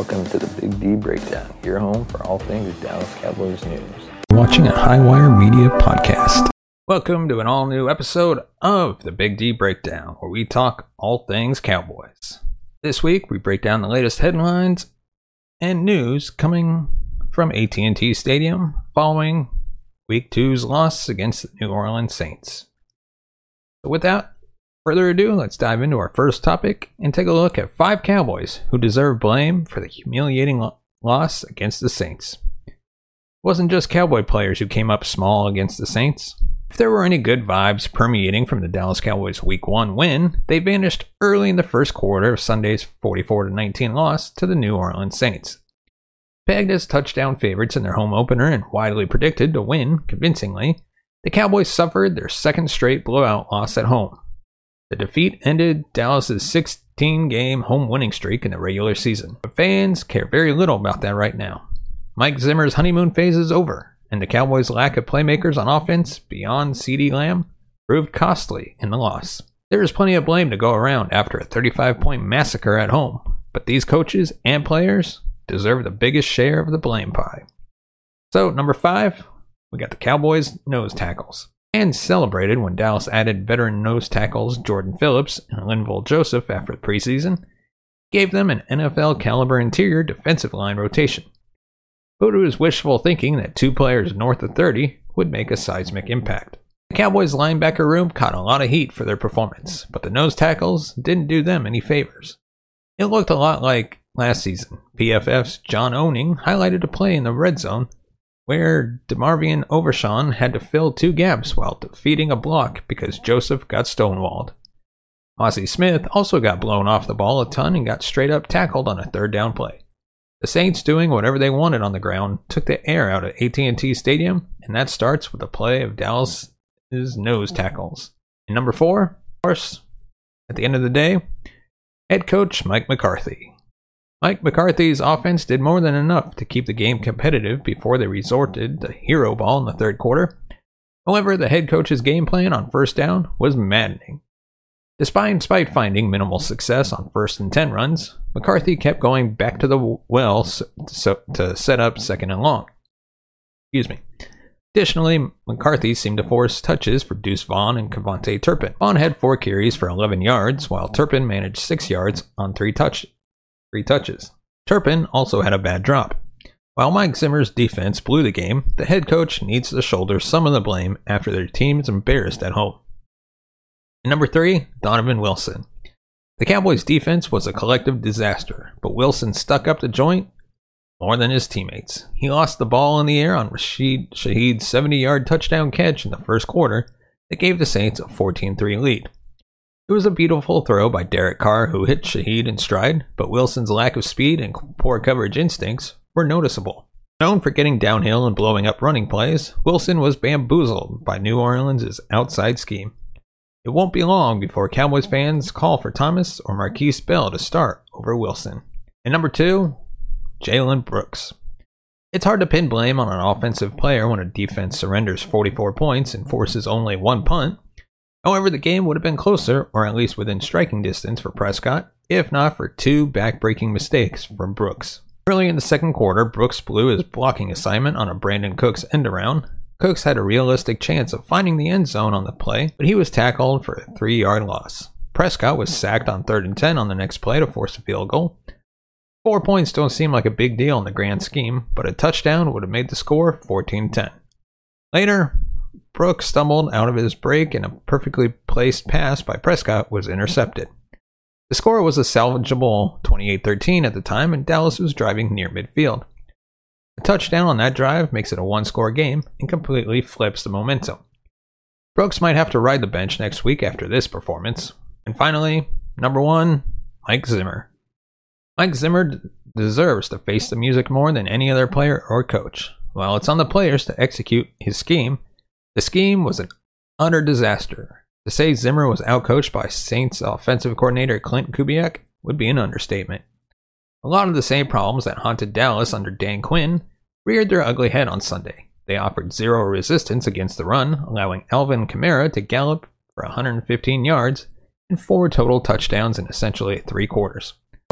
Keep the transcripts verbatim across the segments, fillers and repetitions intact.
welcome to the Big D Breakdown, your home for all things Dallas Cowboys news. Watching a Highwire Media podcast. Welcome to an all-new episode of the Big D Breakdown, where we talk all things Cowboys. This week, we break down the latest headlines and news coming from A T and T Stadium following Week two's loss against the New Orleans Saints. So without further ado, let's dive into our first topic and take a look at five Cowboys who deserve blame for the humiliating lo- loss against the Saints. It wasn't just Cowboy players who came up small against the Saints. If there were any good vibes permeating from the Dallas Cowboys Week one win, they vanished early in the first quarter of Sunday's forty-four to nineteen loss to the New Orleans Saints. Pegged as touchdown favorites in their home opener and widely predicted to win convincingly, the Cowboys suffered their second straight blowout loss at home. The defeat ended Dallas's sixteen-game home winning streak in the regular season, but fans care very little about that right now. Mike Zimmer's honeymoon phase is over, and the Cowboys' lack of playmakers on offense beyond CeeDee Lamb proved costly in the loss. There is plenty of blame to go around after a thirty-five point massacre at home, but these coaches and players deserve the biggest share of the blame pie. So, number five, we got the Cowboys' nose tackles. And celebrated when Dallas added veteran nose tackles Jordan Phillips and Linval Joseph after the preseason, gave them an N F L caliber interior defensive line rotation. But it was wishful thinking that two players north of thirty would make a seismic impact. The Cowboys' linebacker room caught a lot of heat for their performance, but the nose tackles didn't do them any favors. It looked a lot like last season. P F F's John Owning highlighted a play in the red zone where DeMarvion Overshawn had to fill two gaps while defeating a block because Joseph got stonewalled. Ozzie Smith also got blown off the ball a ton and got straight up tackled on a third down play. The Saints, doing whatever they wanted on the ground, took the air out of A T and T Stadium, and that starts with a play of Dallas's nose tackles. And number four, of course, at the end of the day, head coach Mike McCarthy. Mike McCarthy's offense did more than enough to keep the game competitive before they resorted to hero ball in the third quarter. However, the head coach's game plan on first down was maddening. Despite finding minimal success on first and ten runs, McCarthy kept going back to the well to set up second and long. Excuse me. Additionally, McCarthy seemed to force touches for Deuce Vaughn and Kevontae Turpin. Vaughn had four carries for eleven yards, while Turpin managed six yards on three touches. Three touches. Turpin also had a bad drop. While Mike Zimmer's defense blew the game, the head coach needs to shoulder some of the blame after their team is embarrassed at home. And number three, Donovan Wilson. The Cowboys' defense was a collective disaster, but Wilson stuck up the joint more than his teammates. He lost the ball in the air on Rashid Shaheed's seventy-yard touchdown catch in the first quarter that gave the Saints a fourteen three lead. It was a beautiful throw by Derek Carr, who hit Shaheed in stride, but Wilson's lack of speed and poor coverage instincts were noticeable. Known for getting downhill and blowing up running plays, Wilson was bamboozled by New Orleans' outside scheme. It won't be long before Cowboys fans call for Thomas or Marquise Bell to start over Wilson. And number two, Jalen Brooks. It's hard to pin blame on an offensive player when a defense surrenders forty-four points and forces only one punt. However, the game would have been closer, or at least within striking distance for Prescott, if not for two back-breaking mistakes from Brooks. Early in the second quarter, Brooks blew his blocking assignment on a Brandon Cooks end-around. Cooks had a realistic chance of finding the end zone on the play, but he was tackled for a three-yard loss. Prescott was sacked on third and ten on the next play to force a field goal. Four points don't seem like a big deal in the grand scheme, but a touchdown would have made the score fourteen ten. Later, Brooks stumbled out of his break and a perfectly placed pass by Prescott was intercepted. The score was a salvageable twenty-eight thirteen at the time, and Dallas was driving near midfield. A touchdown on that drive makes it a one-score game and completely flips the momentum. Brooks might have to ride the bench next week after this performance. And finally, number one, Mike Zimmer. Mike Zimmer d- deserves to face the music more than any other player or coach. While it's on the players to execute his scheme, the scheme was an utter disaster. To say Zimmer was outcoached by Saints offensive coordinator Clint Kubiak would be an understatement. A lot of the same problems that haunted Dallas under Dan Quinn reared their ugly head on Sunday. They offered zero resistance against the run, allowing Alvin Kamara to gallop for one hundred fifteen yards and four total touchdowns in essentially three quarters.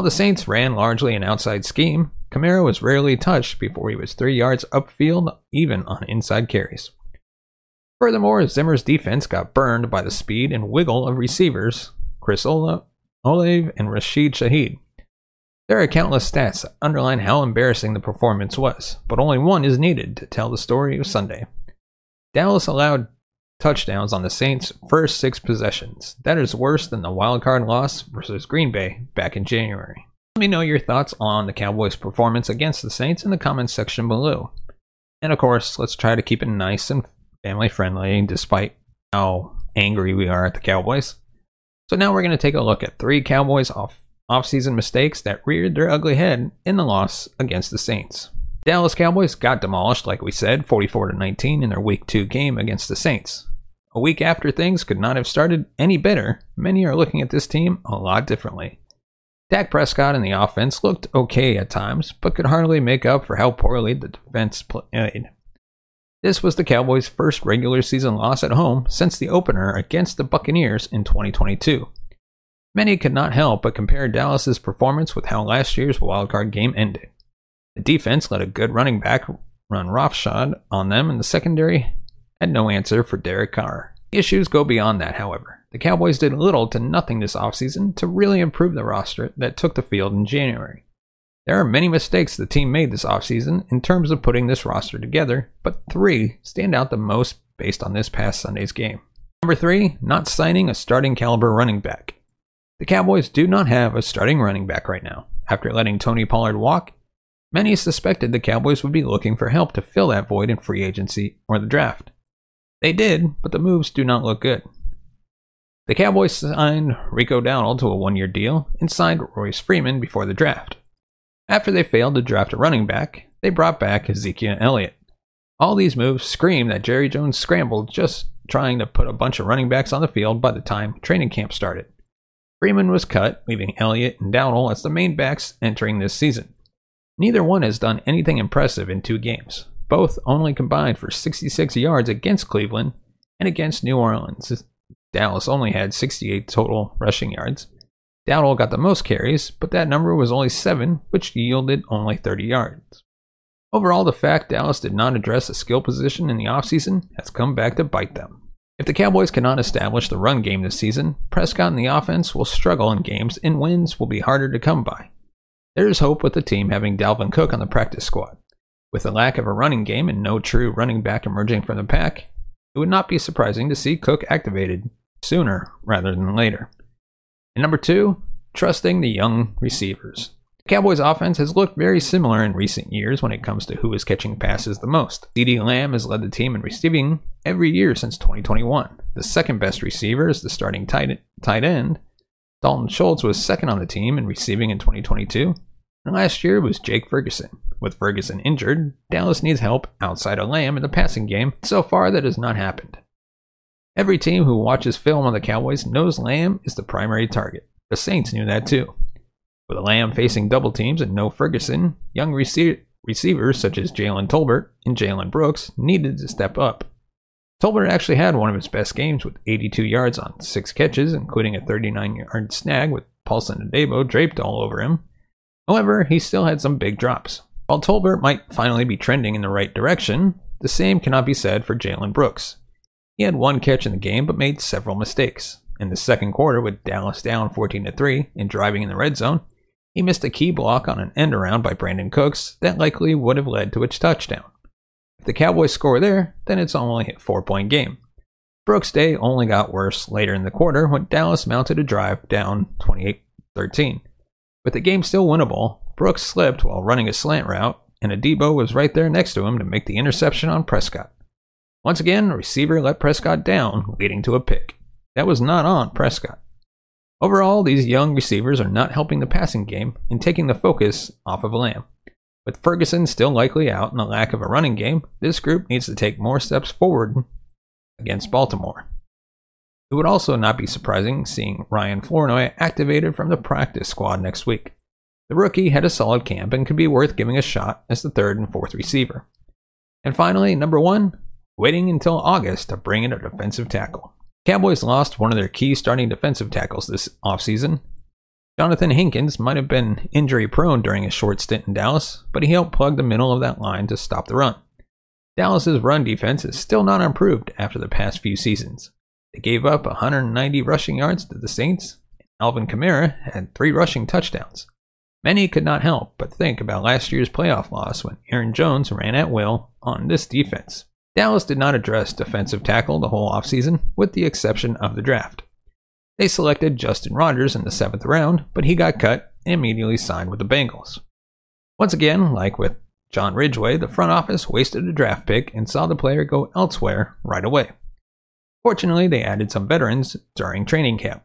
While the Saints ran largely an outside scheme, Kamara was rarely touched before he was three yards upfield, even on inside carries. Furthermore, Zimmer's defense got burned by the speed and wiggle of receivers Chris Ola, Olave and Rashid Shaheed. There are countless stats that underline how embarrassing the performance was, but only one is needed to tell the story of Sunday. Dallas allowed touchdowns on the Saints' first six possessions. That is worse than the wildcard loss versus Green Bay back in January. Let me know your thoughts on the Cowboys' performance against the Saints in the comments section below. And of course, let's try to keep it nice and family friendly despite how angry we are at the Cowboys. So now we're going to take a look at three Cowboys off offseason mistakes that reared their ugly head in the loss against the Saints. Dallas Cowboys got demolished, like we said, forty-four to nineteen in their week two game against the Saints. A week after things could not have started any better, many are looking at this team a lot differently. Dak Prescott and the offense looked okay at times, but could hardly make up for how poorly the defense played. This was the Cowboys' first regular season loss at home since the opener against the Buccaneers in twenty twenty-two. Many could not help but compare Dallas's performance with how last year's wildcard game ended. The defense let a good running back run roughshod on them, and the secondary had no answer for Derek Carr. The issues go beyond that, however. The Cowboys did little to nothing this offseason to really improve the roster that took the field in January. There are many mistakes the team made this offseason in terms of putting this roster together, but three stand out the most based on this past Sunday's game. Number three, not signing a starting caliber running back. The Cowboys do not have a starting running back right now. After letting Tony Pollard walk, many suspected the Cowboys would be looking for help to fill that void in free agency or the draft. They did, but the moves do not look good. The Cowboys signed Rico Dowdle to a one-year deal and signed Royce Freeman before the draft. After they failed to draft a running back, they brought back Ezekiel Elliott. All these moves scream that Jerry Jones scrambled just trying to put a bunch of running backs on the field by the time training camp started. Freeman was cut, leaving Elliott and Dowdle as the main backs entering this season. Neither one has done anything impressive in two games. Both only combined for sixty-six yards against Cleveland and against New Orleans. Dallas only had sixty-eight total rushing yards. Dowdle got the most carries, but that number was only seven, which yielded only thirty yards. Overall, the fact Dallas did not address a skill position in the offseason has come back to bite them. If the Cowboys cannot establish the run game this season, Prescott and the offense will struggle in games and wins will be harder to come by. There is hope with the team having Dalvin Cook on the practice squad. With the lack of a running game and no true running back emerging from the pack, it would not be surprising to see Cook activated sooner rather than later. And number two, trusting the young receivers. The Cowboys' offense has looked very similar in recent years when it comes to who is catching passes the most. CeeDee Lamb has led the team in receiving every year since twenty twenty-one. The second best receiver is the starting tight, tight end. Dalton Schultz was second on the team in receiving in twenty twenty-two, and last year was Jake Ferguson. With Ferguson injured, Dallas needs help outside of Lamb in the passing game. So far, that has not happened. Every team who watches film on the Cowboys knows Lamb is the primary target. The Saints knew that too. With Lamb facing double teams and no Ferguson, young rece- receivers such as Jalen Tolbert and Jalen Brooks needed to step up. Tolbert actually had one of his best games with eighty-two yards on six catches, including a thirty-nine yard snag with Paulson Adebo draped all over him. However, he still had some big drops. While Tolbert might finally be trending in the right direction, the same cannot be said for Jalen Brooks. He had one catch in the game but made several mistakes. In the second quarter, with Dallas down fourteen to three and driving in the red zone, he missed a key block on an end around by Brandon Cooks that likely would have led to its touchdown. If the Cowboys score there, then it's only a four-point game. Brooks' day only got worse later in the quarter when Dallas mounted a drive down twenty-eight thirteen. With the game still winnable, Brooks slipped while running a slant route, and Adebo was right there next to him to make the interception on Prescott. Once again, a receiver let Prescott down, leading to a pick. That was not on Prescott. Overall, these young receivers are not helping the passing game and taking the focus off of Lamb. With Ferguson still likely out and the lack of a running game, this group needs to take more steps forward against Baltimore. It would also not be surprising seeing Ryan Flournoy activated from the practice squad next week. The rookie had a solid camp and could be worth giving a shot as the third and fourth receiver. And finally, number one, waiting until August to bring in a defensive tackle. Cowboys lost one of their key starting defensive tackles this offseason. Jonathan Hankins might have been injury prone during his short stint in Dallas, but he helped plug the middle of that line to stop the run. Dallas's run defense is still not improved after the past few seasons. They gave up one hundred ninety rushing yards to the Saints. Alvin Kamara had three rushing touchdowns. Many could not help but think about last year's playoff loss when Aaron Jones ran at will on this defense. Dallas did not address defensive tackle the whole offseason, with the exception of the draft. They selected Justin Rogers in the seventh round, but he got cut and immediately signed with the Bengals. Once again, like with John Ridgeway, the front office wasted a draft pick and saw the player go elsewhere right away. Fortunately, they added some veterans during training camp.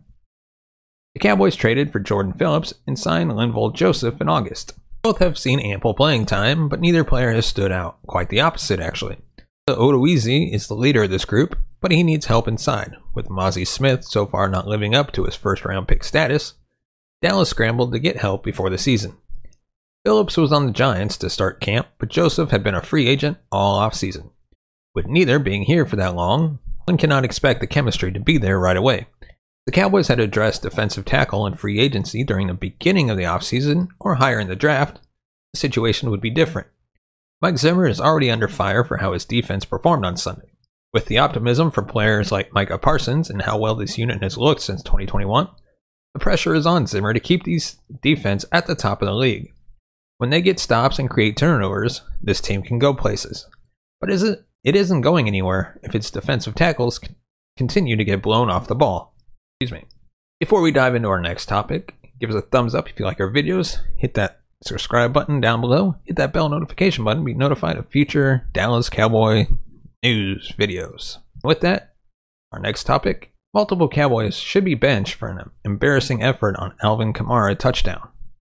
The Cowboys traded for Jordan Phillips and signed Linval Joseph in August. Both have seen ample playing time, but neither player has stood out. Quite the opposite, actually. Odoizi is the leader of this group, but he needs help inside. With Mozzie Smith so far not living up to his first-round pick status, Dallas scrambled to get help before the season. Phillips was on the Giants to start camp, but Joseph had been a free agent all offseason. With neither being here for that long, one cannot expect the chemistry to be there right away. The Cowboys had addressed defensive tackle and free agency during the beginning of the offseason or higher in the draft. The situation would be different. Mike Zimmer is already under fire for how his defense performed on Sunday. With the optimism for players like Micah Parsons and how well this unit has looked since twenty twenty-one, the pressure is on Zimmer to keep these defense at the top of the league. When they get stops and create turnovers, this team can go places. But is it, it isn't going anywhere if its defensive tackles continue to get blown off the ball. Excuse me. Before we dive into our next topic, give us a thumbs up if you like our videos, hit that subscribe button down below, hit that bell notification button to be notified of future Dallas Cowboy news videos. With that, our next topic, multiple Cowboys should be benched for an embarrassing effort on Alvin Kamara touchdown.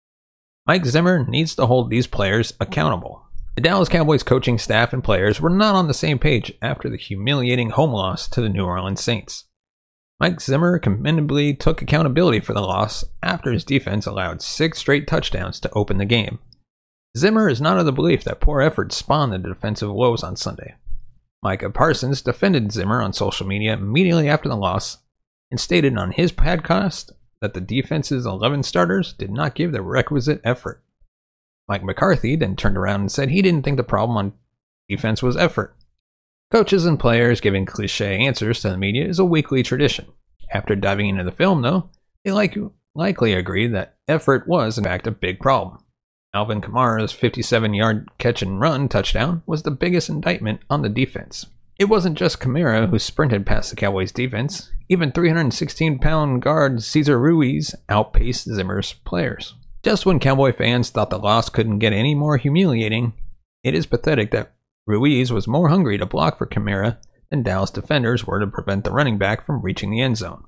Mike Zimmer needs to hold these players accountable. The Dallas Cowboys coaching staff and players were not on the same page after the humiliating home loss to the New Orleans Saints. Mike Zimmer commendably took accountability for the loss after his defense allowed six straight touchdowns to open the game. Zimmer is not of the belief that poor effort spawned the defensive woes on Sunday. Micah Parsons defended Zimmer on social media immediately after the loss and stated on his podcast that the defense's eleven starters did not give the requisite effort. Mike McCarthy then turned around and said he didn't think the problem on defense was effort. Coaches and players giving cliche answers to the media is a weekly tradition. After diving into the film, though, they like, likely agree that effort was, in fact, a big problem. Alvin Kamara's fifty-seven-yard catch-and-run touchdown was the biggest indictment on the defense. It wasn't just Kamara who sprinted past the Cowboys' defense. Even three hundred sixteen pound guard Cesar Ruiz outpaced Zimmer's players. Just when Cowboy fans thought the loss couldn't get any more humiliating, it is pathetic that Ruiz was more hungry to block for Kamara than Dallas defenders were to prevent the running back from reaching the end zone.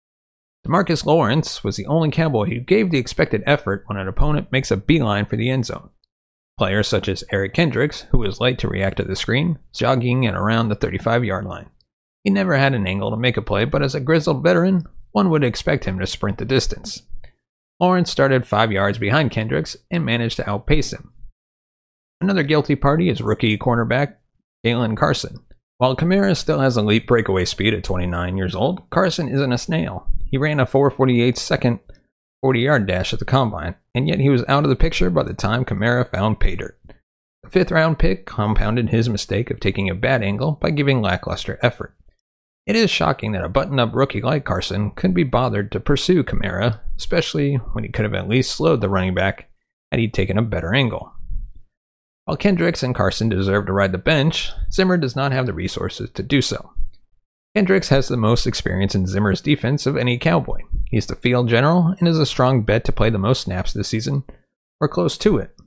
DeMarcus Lawrence was the only Cowboy who gave the expected effort when an opponent makes a beeline for the end zone. Players such as Eric Kendricks, who was late to react to the screen, jogging at around the thirty-five-yard line. He never had an angle to make a play, but as a grizzled veteran, one would expect him to sprint the distance. Lawrence started five yards behind Kendricks and managed to outpace him. Another guilty party is rookie cornerback Jalen Carson. While Kamara still has elite breakaway speed at twenty-nine years old, Carson isn't a snail. He ran a four forty-eight second forty-yard dash at the combine, and yet he was out of the picture by the time Kamara found pay dirt. The fifth-round pick compounded his mistake of taking a bad angle by giving lackluster effort. It is shocking that a button-up rookie like Carson couldn't be bothered to pursue Kamara, especially when he could have at least slowed the running back had he taken a better angle. While Kendricks and Carson deserve to ride the bench, Zimmer does not have the resources to do so. Kendricks has the most experience in Zimmer's defense of any Cowboy. He is the field general and is a strong bet to play the most snaps this season, or close to it.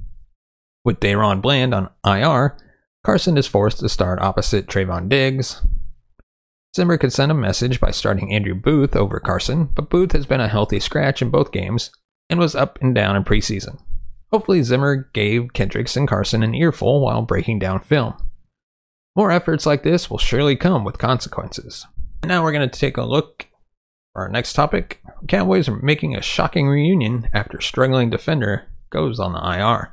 With Dayron Bland on I R, Carson is forced to start opposite Trayvon Diggs. Zimmer could send a message by starting Andrew Booth over Carson, but Booth has been a healthy scratch in both games and was up and down in preseason. Hopefully Zimmer gave Kendricks and Carson an earful while breaking down film. More efforts like this will surely come with consequences. And now we're going to take a look for our next topic. Cowboys are making a shocking reunion after struggling defender goes on the I R.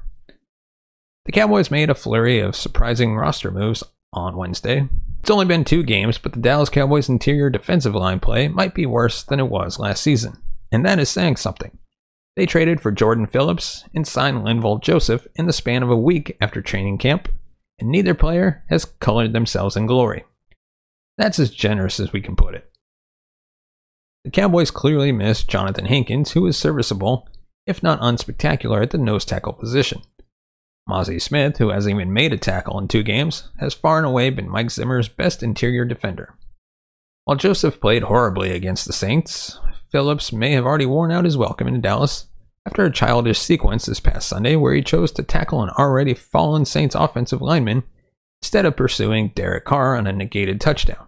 The Cowboys made a flurry of surprising roster moves on Wednesday. It's only been two games, but the Dallas Cowboys' interior defensive line play might be worse than it was last season, and that is saying something. They traded for Jordan Phillips and signed Linval Joseph in the span of a week after training camp, and neither player has colored themselves in glory. That's as generous as we can put it. The Cowboys clearly missed Jonathan Hankins, who was serviceable, if not unspectacular, at the nose tackle position. Mazi Smith, who hasn't even made a tackle in two games, has far and away been Mike Zimmer's best interior defender. While Joseph played horribly against the Saints, Phillips may have already worn out his welcome in Dallas after a childish sequence this past Sunday where he chose to tackle an already fallen Saints offensive lineman instead of pursuing Derek Carr on a negated touchdown.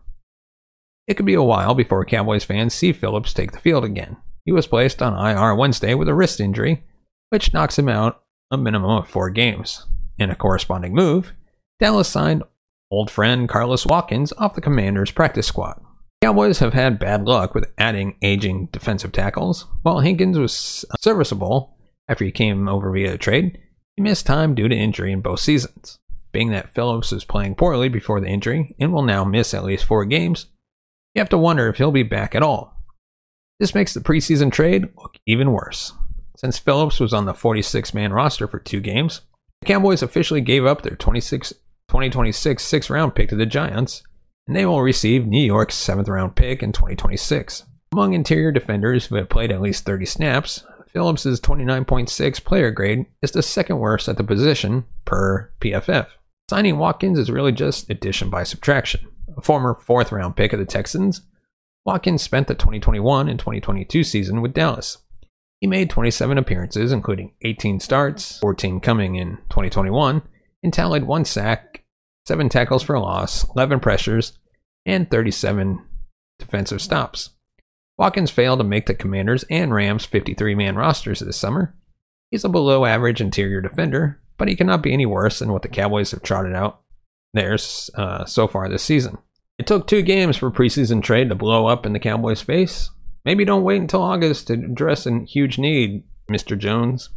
It could be a while before Cowboys fans see Phillips take the field again. He was placed on I R Wednesday with a wrist injury, which knocks him out a minimum of four games. In a corresponding move, Dallas signed old friend Carlos Watkins off the Commanders' practice squad. Cowboys have had bad luck with adding aging defensive tackles. While Hankins was serviceable after he came over via a trade, he missed time due to injury in both seasons. Being that Phillips was playing poorly before the injury and will now miss at least four games, you have to wonder if he'll be back at all. This makes the preseason trade look even worse. Since Phillips was on the forty-six man roster for two games, the Cowboys officially gave up their twenty twenty-six sixth round pick to the Giants, and they will receive New York's seventh round pick in twenty twenty-six. Among interior defenders who have played at least thirty snaps, Phillips' twenty-nine point six player grade is the second worst at the position per P F F. Signing Watkins is really just addition by subtraction. A former fourth round pick of the Texans, Watkins spent the twenty twenty-one and twenty twenty-two season with Dallas. He made twenty-seven appearances, including eighteen starts, fourteen coming in twenty twenty-one, and tallied one sack, seven tackles for a loss, eleven pressures, and thirty-seven defensive stops. Watkins failed to make the Commanders and Rams fifty-three man rosters this summer. He's a below-average interior defender, but he cannot be any worse than what the Cowboys have trotted out theirs uh, so far this season. It took two games for preseason trade to blow up in the Cowboys' face. Maybe don't wait until August to address a huge need, Mister Jones.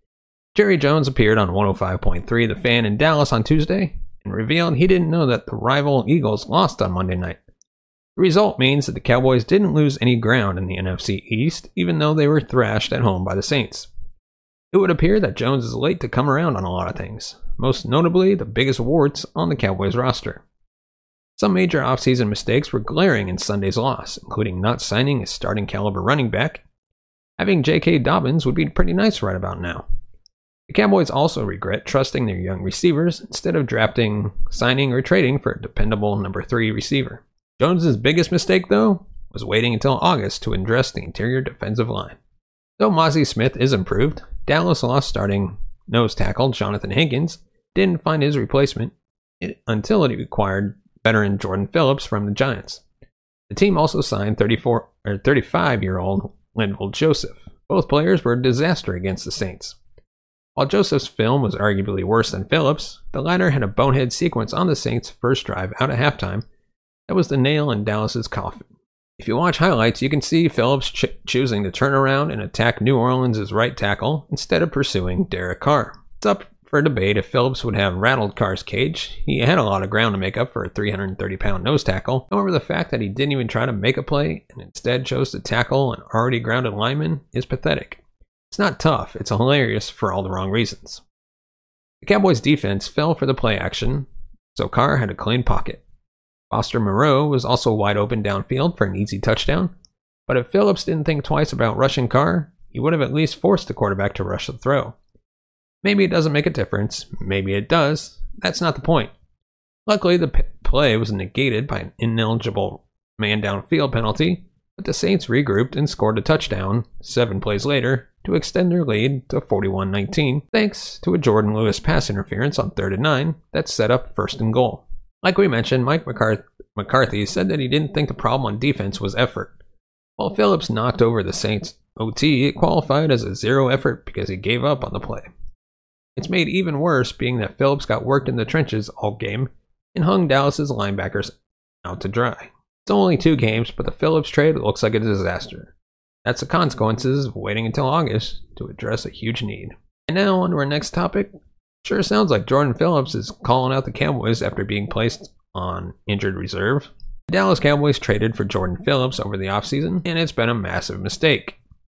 Jerry Jones appeared on one oh five point three The Fan in Dallas on Tuesday and revealed he didn't know that the rival Eagles lost on Monday night. The result means that the Cowboys didn't lose any ground in the N F C East, even though they were thrashed at home by the Saints. It would appear that Jones is late to come around on a lot of things, most notably the biggest warts on the Cowboys roster. Some major offseason mistakes were glaring in Sunday's loss, including not signing a starting caliber running back. Having J K. Dobbins would be pretty nice right about now. The Cowboys also regret trusting their young receivers instead of drafting, signing, or trading for a dependable number three receiver. Jones's biggest mistake, though, was waiting until August to address the interior defensive line. Though Mazi Smith is improved, Dallas lost starting nose tackle Jonathan Hankins, didn't find his replacement until it acquired veteran Jordan Phillips from the Giants. The team also signed thirty-four or thirty-five-year-old Linval Joseph. Both players were a disaster against the Saints. While Joseph's film was arguably worse than Phillips, the latter had a bonehead sequence on the Saints' first drive out at halftime that was the nail in Dallas's coffin. If you watch highlights, you can see Phillips ch- choosing to turn around and attack New Orleans' right tackle instead of pursuing Derek Carr. It's up for debate if Phillips would have rattled Carr's cage. He had a lot of ground to make up for a three hundred thirty pound nose tackle. However, the fact that he didn't even try to make a play and instead chose to tackle an already grounded lineman is pathetic. It's not tough, it's hilarious for all the wrong reasons. The Cowboys' defense fell for the play action, so Carr had a clean pocket. Foster Moreau was also wide open downfield for an easy touchdown, but if Phillips didn't think twice about rushing Carr, he would have at least forced the quarterback to rush the throw. Maybe it doesn't make a difference, maybe it does, that's not the point. Luckily, the p- play was negated by an ineligible man downfield penalty, but the Saints regrouped and scored a touchdown seven plays later to extend their lead to forty-one nineteen, thanks to a Jordan Lewis pass interference on third and nine that set up first and goal. Like we mentioned, Mike McCarthy said that he didn't think the problem on defense was effort. While Phillips knocked over the Saints' O T, it qualified as a zero effort because he gave up on the play. It's made even worse being that Phillips got worked in the trenches all game and hung Dallas's linebackers out to dry. It's only two games, but the Phillips trade looks like a disaster. That's the consequences of waiting until August to address a huge need. And now on to our next topic. Sure sounds like Jordan Phillips is calling out the Cowboys after being placed on injured reserve. The Dallas Cowboys traded for Jordan Phillips over the offseason, and it's been a massive mistake.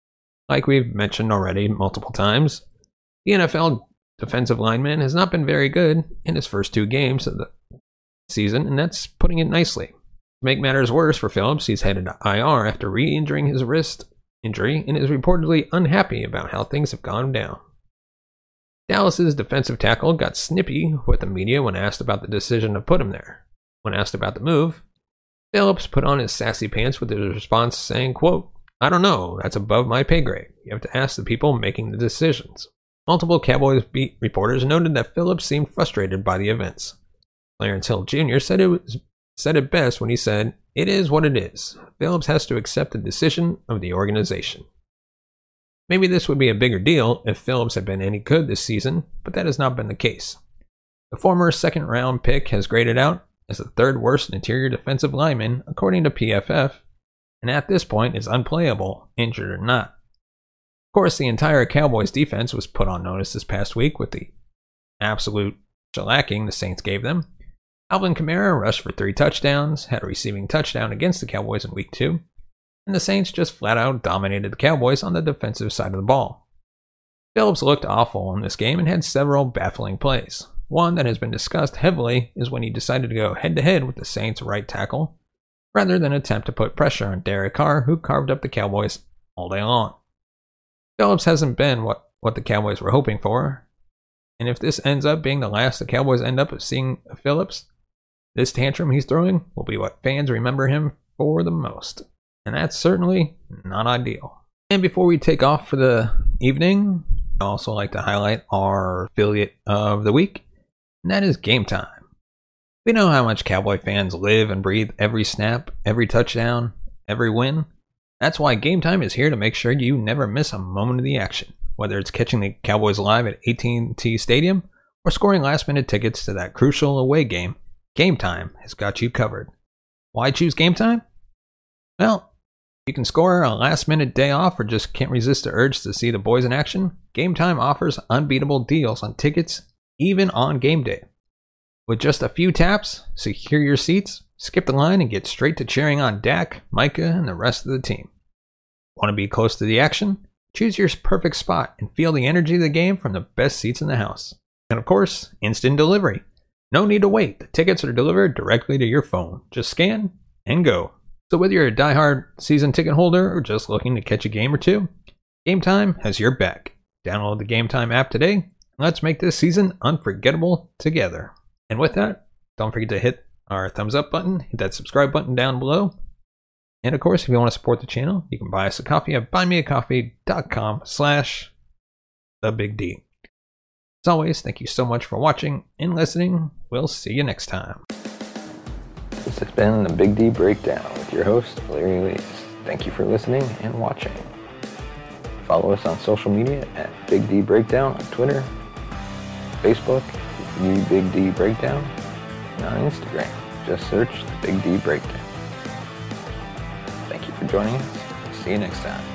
Like we've mentioned already multiple times, the N F L defensive lineman has not been very good in his first two games of the season, and that's putting it nicely. To make matters worse for Phillips, he's headed to I R after re-injuring his wrist injury and is reportedly unhappy about how things have gone down. Dallas's defensive tackle got snippy with the media when asked about the decision to put him there. When asked about the move, Phillips put on his sassy pants with his response saying, quote, "I don't know, that's above my pay grade. You have to ask the people making the decisions." Multiple Cowboys beat reporters noted that Phillips seemed frustrated by the events. Clarence Hill Junior said it was, said it best when he said, "It is what it is. Phillips has to accept the decision of the organization." Maybe this would be a bigger deal if Phillips had been any good this season, but that has not been the case. The former second-round pick has graded out as the third worst interior defensive lineman, according to P F F, and at this point is unplayable, injured or not. Of course, the entire Cowboys defense was put on notice this past week with the absolute shellacking the Saints gave them. Alvin Kamara rushed for three touchdowns, had a receiving touchdown against the Cowboys in week two, and the Saints just flat out dominated the Cowboys on the defensive side of the ball. Phillips looked awful in this game and had several baffling plays. One that has been discussed heavily is when he decided to go head-to-head with the Saints' right tackle, rather than attempt to put pressure on Derek Carr, who carved up the Cowboys all day long. Phillips hasn't been what, what the Cowboys were hoping for, and if this ends up being the last the Cowboys end up seeing of Phillips, this tantrum he's throwing will be what fans remember him for the most, and that's certainly not ideal. And before we take off for the evening, I'd also like to highlight our affiliate of the week, and that is Game Time. We know how much Cowboy fans live and breathe every snap, every touchdown, every win. That's why Game Time is here to make sure you never miss a moment of the action, whether it's catching the Cowboys live at A T and T Stadium or scoring last-minute tickets to that crucial away game. Game Time has got you covered. Why choose Game Time? Well, you can score a last-minute day off or just can't resist the urge to see the boys in action. Game Time offers unbeatable deals on tickets, even on game day. With just a few taps, secure your seats, skip the line, and get straight to cheering on Dak, Micah, and the rest of the team. Want to be close to the action? Choose your perfect spot and feel the energy of the game from the best seats in the house. And of course, instant delivery. No need to wait. The tickets are delivered directly to your phone. Just scan and go. So whether you're a diehard season ticket holder or just looking to catch a game or two, Game Time has your back. Download the Game Time app today, and let's make this season unforgettable together. And with that, don't forget to hit our thumbs up button, hit that subscribe button down below. And of course, if you want to support the channel, you can buy us a coffee at buymeacoffee.com slash the big D. As always, thank you so much for watching and listening. We'll see you next time. This has been the Big D Breakdown with your host, Larry Lees. Thank you for listening and watching. Follow us on social media at Big D Breakdown on Twitter, Facebook, The Big D Breakdown, and on Instagram, just search The Big D Breakdown. Thank you for joining us. See you next time.